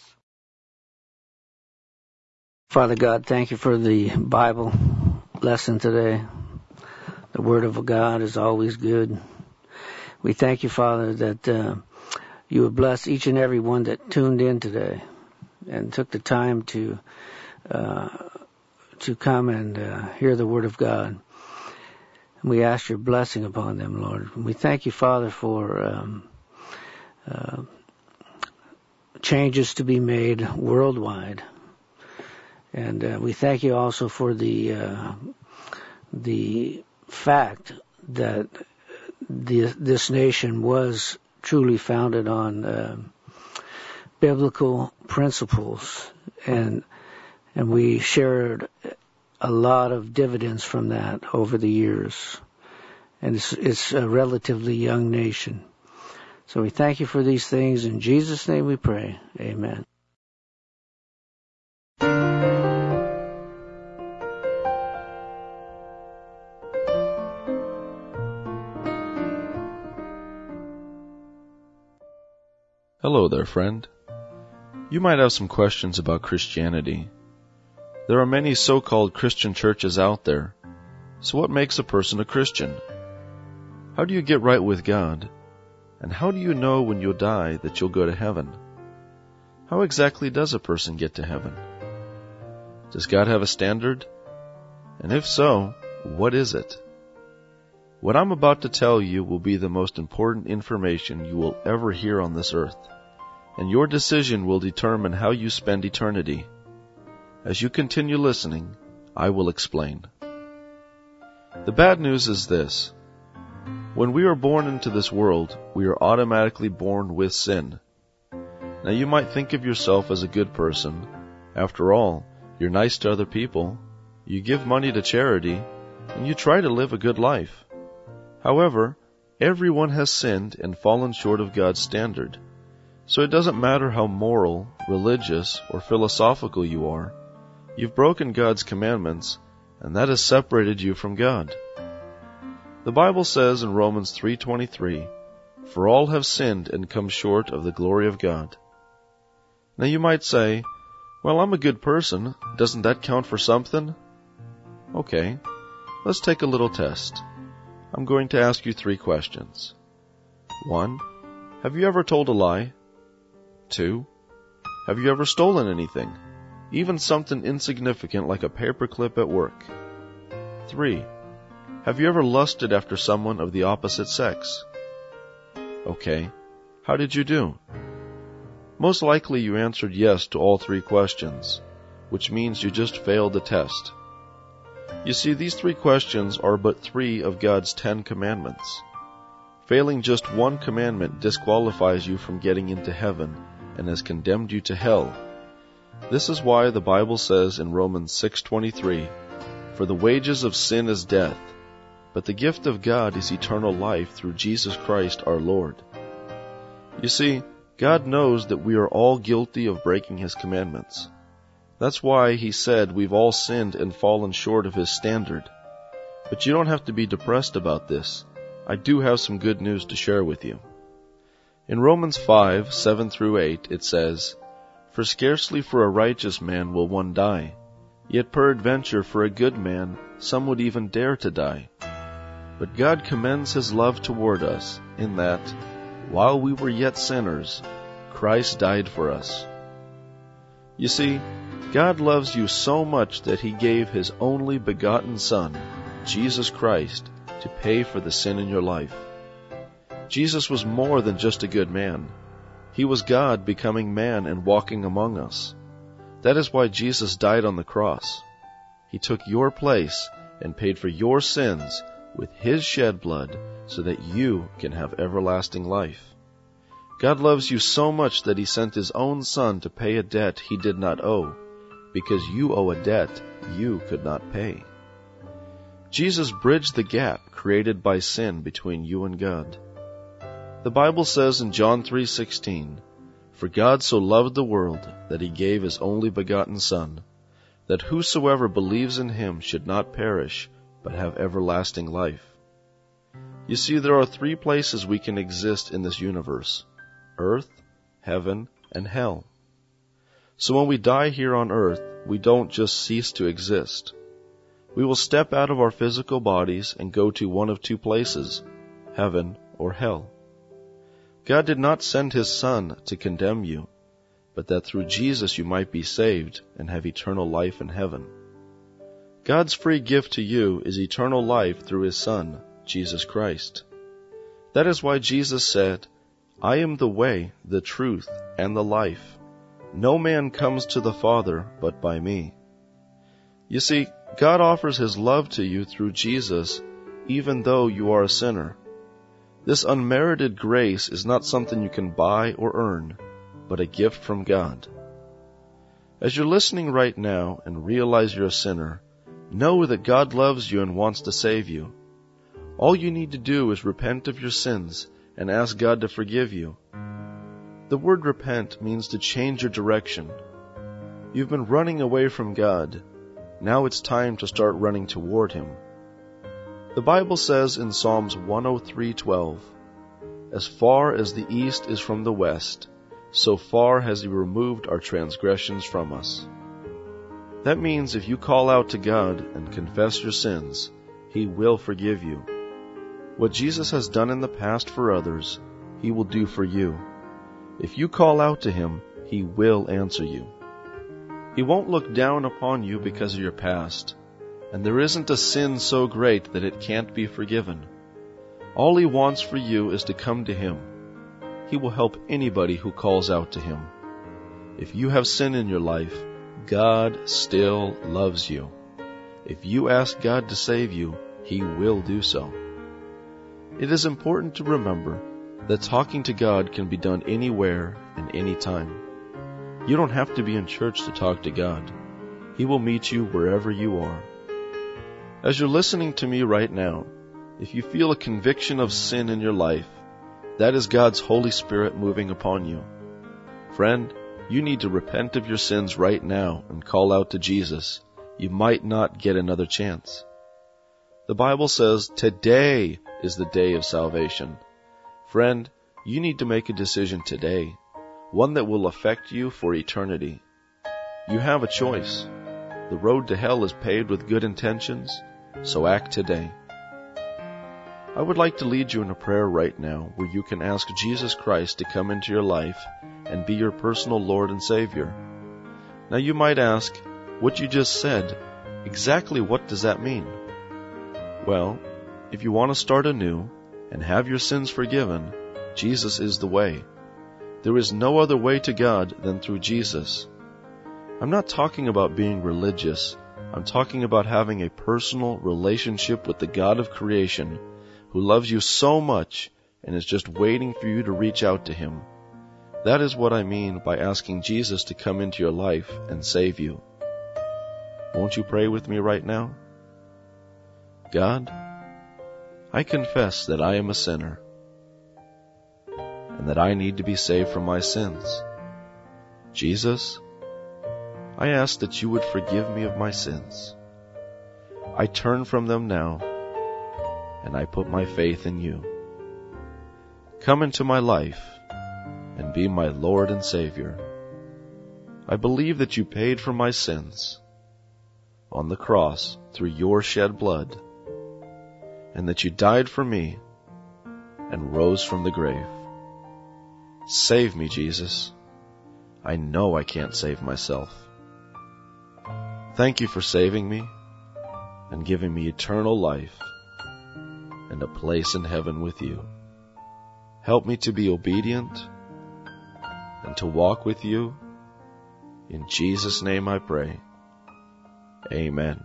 Father God, thank you for the Bible lesson today. The Word of God is always good. We thank you, Father, that uh, you would bless each and every one that tuned in today and took the time to uh, to come and uh, hear the Word of God. And we ask your blessing upon them, Lord. And we thank you, Father, for um, uh, changes to be made worldwide. And uh, we thank you also for the uh, the fact that the, this nation was truly founded on uh, biblical principles, and and we shared a lot of dividends from that over the years. And it's, it's a relatively young nation. So we thank you for these things. In Jesus' name we pray. Amen. Hello there, friend. You might have some questions about Christianity. There are many so-called Christian churches out there. So what makes a person a Christian? How do you get right with God? And how do you know when you'll die that you'll go to heaven? How exactly does a person get to heaven? Does God have a standard? And if so, what is it? What I'm about to tell you will be the most important information you will ever hear on this earth, and your decision will determine how you spend eternity. As you continue listening, I will explain. The bad news is this. When we are born into this world, we are automatically born with sin. Now you might think of yourself as a good person. After all, you're nice to other people, you give money to charity, and you try to live a good life. However, everyone has sinned and fallen short of God's standard. So it doesn't matter how moral, religious, or philosophical you are, you've broken God's commandments, and that has separated you from God. The Bible says in Romans three twenty-three, "For all have sinned and come short of the glory of God." Now you might say, "Well, I'm a good person. Doesn't that count for something?" Okay, let's take a little test. I'm going to ask you three questions. One, have you ever told a lie? Two, have you ever stolen anything, even something insignificant like a paperclip at work? Three, have you ever lusted after someone of the opposite sex? Okay, how did you do? Most likely you answered yes to all three questions, which means you just failed the test. You see, these three questions are but three of God's Ten Commandments. Failing just one commandment disqualifies you from getting into heaven and has condemned you to hell. This is why the Bible says in Romans six twenty-three, "For the wages of sin is death, but the gift of God is eternal life through Jesus Christ our Lord." You see, God knows that we are all guilty of breaking His commandments. That's why He said we've all sinned and fallen short of His standard. But you don't have to be depressed about this. I do have some good news to share with you. In Romans five, seven through eight, it says, "For scarcely for a righteous man will one die, yet peradventure for a good man some would even dare to die. But God commends His love toward us, in that, while we were yet sinners, Christ died for us." You see, God loves you so much that He gave His only begotten Son, Jesus Christ, to pay for the sin in your life. Jesus was more than just a good man. He was God becoming man and walking among us. That is why Jesus died on the cross. He took your place and paid for your sins with His shed blood so that you can have everlasting life. God loves you so much that He sent His own Son to pay a debt He did not owe, because you owe a debt you could not pay. Jesus bridged the gap created by sin between you and God. The Bible says in John three sixteen, "For God so loved the world that He gave His only begotten Son, that whosoever believes in Him should not perish, but have everlasting life." You see, there are three places we can exist in this universe: earth, heaven, and hell. So when we die here on earth, we don't just cease to exist. We will step out of our physical bodies and go to one of two places, heaven or hell. God did not send His Son to condemn you, but that through Jesus you might be saved and have eternal life in heaven. God's free gift to you is eternal life through His Son, Jesus Christ. That is why Jesus said, "I am the way, the truth, and the life. No man comes to the Father but by me." You see, God offers His love to you through Jesus, even though you are a sinner. This unmerited grace is not something you can buy or earn, but a gift from God. As you're listening right now and realize you're a sinner, know that God loves you and wants to save you. All you need to do is repent of your sins and ask God to forgive you. The word repent means to change your direction. You've been running away from God. Now it's time to start running toward Him. The Bible says in Psalms one oh three twelve, "As far as the east is from the west, so far has He removed our transgressions from us." That means if you call out to God and confess your sins, He will forgive you. What Jesus has done in the past for others, He will do for you. If you call out to Him, He will answer you. He won't look down upon you because of your past, and there isn't a sin so great that it can't be forgiven. All He wants for you is to come to Him. He will help anybody who calls out to Him. If you have sin in your life, God still loves you. If you ask God to save you, He will do so. It is important to remember that talking to God can be done anywhere and anytime. You don't have to be in church to talk to God. He will meet you wherever you are. As you're listening to me right now, if you feel a conviction of sin in your life, that is God's Holy Spirit moving upon you. Friend, you need to repent of your sins right now and call out to Jesus. You might not get another chance. The Bible says today is the day of salvation. Friend, you need to make a decision today, one that will affect you for eternity. You have a choice. The road to hell is paved with good intentions, so act today. I would like to lead you in a prayer right now where you can ask Jesus Christ to come into your life and be your personal Lord and Savior. Now you might ask, what you just said, exactly what does that mean? Well, if you want to start anew and have your sins forgiven, Jesus is the way. There is no other way to God than through Jesus. I'm not talking about being religious. I'm talking about having a personal relationship with the God of creation who loves you so much and is just waiting for you to reach out to Him. That is what I mean by asking Jesus to come into your life and save you. Won't you pray with me right now? God, I confess that I am a sinner and that I need to be saved from my sins. Jesus, I ask that you would forgive me of my sins. I turn from them now, and I put my faith in you. Come into my life and be my Lord and Savior. I believe that you paid for my sins on the cross through your shed blood, and that you died for me and rose from the grave. Save me, Jesus. I know I can't save myself. Thank you for saving me and giving me eternal life and a place in heaven with you. Help me to be obedient and to walk with you. In Jesus' name I pray. Amen.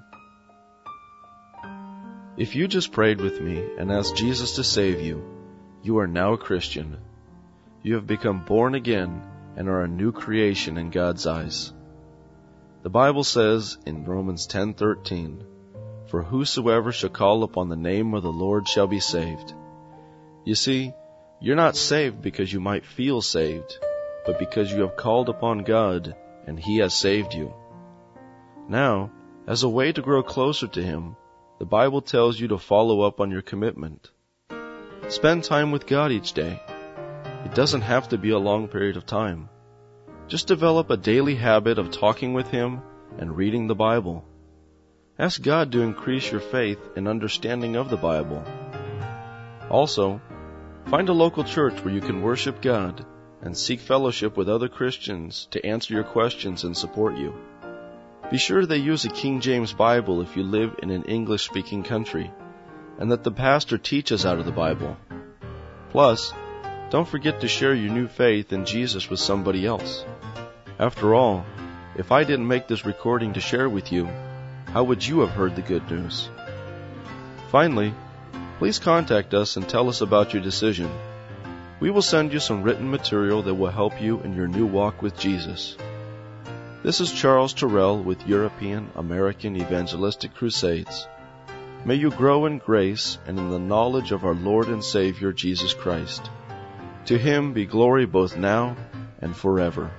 If you just prayed with me and asked Jesus to save you, you are now a Christian. You have become born again and are a new creation in God's eyes. The Bible says in Romans ten thirteen, "For whosoever shall call upon the name of the Lord shall be saved." You see, you're not saved because you might feel saved, but because you have called upon God and He has saved you. Now, as a way to grow closer to Him, the Bible tells you to follow up on your commitment. Spend time with God each day. It doesn't have to be a long period of time. Just develop a daily habit of talking with Him and reading the Bible. Ask God to increase your faith and understanding of the Bible. Also, find a local church where you can worship God and seek fellowship with other Christians to answer your questions and support you. Be sure they use a King James Bible if you live in an English-speaking country, and that the pastor teaches out of the Bible. Plus, don't forget to share your new faith in Jesus with somebody else. After all, if I didn't make this recording to share with you, how would you have heard the good news? Finally, please contact us and tell us about your decision. We will send you some written material that will help you in your new walk with Jesus. This is Charles Terrell with European American Evangelistic Crusades. May you grow in grace and in the knowledge of our Lord and Savior Jesus Christ. To Him be glory both now and forever.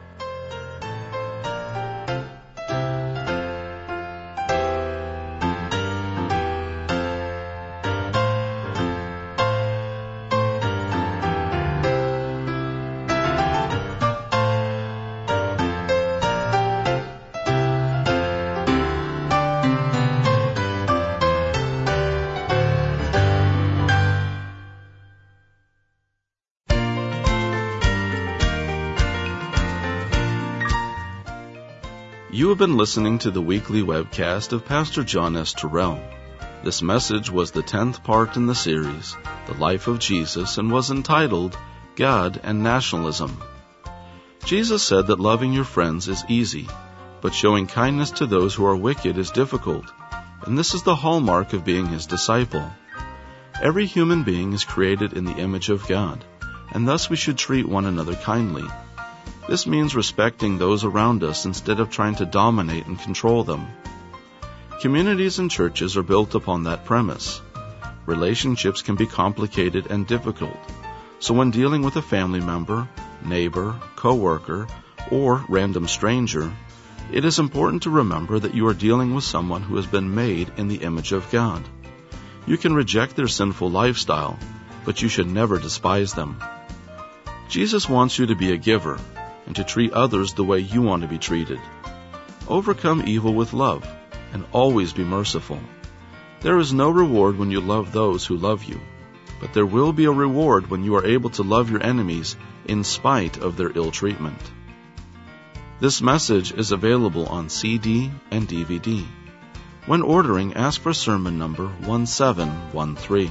You have been listening to the weekly webcast of Pastor John S. Terrell. This message was the tenth part in the series, The Life of Jesus, and was entitled, God and Nationalism. Jesus said that loving your friends is easy, but showing kindness to those who are wicked is difficult, and this is the hallmark of being His disciple. Every human being is created in the image of God, and thus we should treat one another kindly. This means respecting those around us instead of trying to dominate and control them. Communities and churches are built upon that premise. Relationships can be complicated and difficult, so when dealing with a family member, neighbor, co-worker, or random stranger, it is important to remember that you are dealing with someone who has been made in the image of God. You can reject their sinful lifestyle, but you should never despise them. Jesus wants you to be a giver and to treat others the way you want to be treated. Overcome evil with love and always be merciful. There is no reward when you love those who love you, but there will be a reward when you are able to love your enemies in spite of their ill treatment. This message is available on C D and D V D. When ordering, ask for sermon number one seven one three.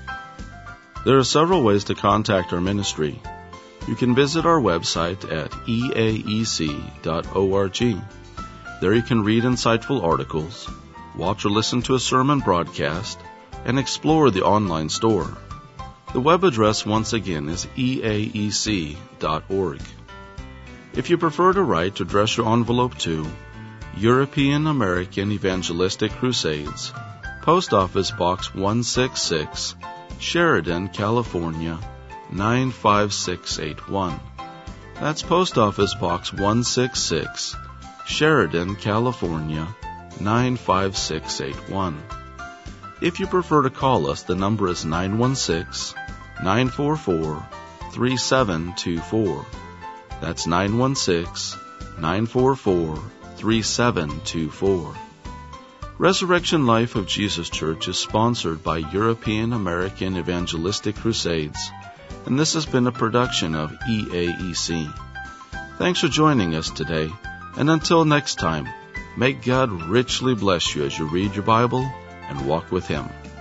There are several ways to contact our ministry. You can visit our website at e a e c dot org. There you can read insightful articles, watch or listen to a sermon broadcast, and explore the online store. The web address once again is e a e c dot org. If you prefer to write, address your envelope to European American Evangelistic Crusades, Post Office Box one sixty-six, Sheridan, California, nine five six eight one. That's Post Office Box one sixty-six, Sheridan, California, nine five six eight one. If you prefer to call us, the number is nine one six, nine four four, three seven two four. That's nine one six, nine four four, three seven two four. Resurrection Life of Jesus Church is sponsored by European American Evangelistic Crusades, and this has been a production of E A E C. Thanks for joining us today, and until next time, may God richly bless you as you read your Bible and walk with Him.